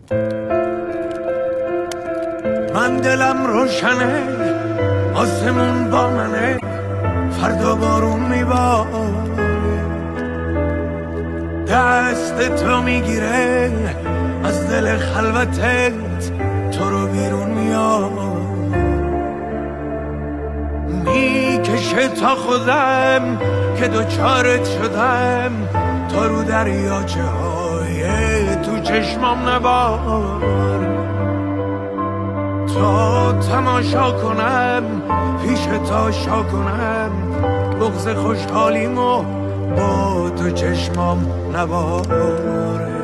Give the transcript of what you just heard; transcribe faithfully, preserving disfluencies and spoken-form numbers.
من دلم روشنه، آسمون با منه، فردا بارون میباره، دست تو میگیره از دل خلوتت، تو رو بیرون میاد، میکشه تا خودم که دوچارت شدم، تا رو دریاچه های تو چشمام نبار، تا تماشا کنم پیش تاشا کنم، بغض خوشحالیمو با تو چشمام نباره.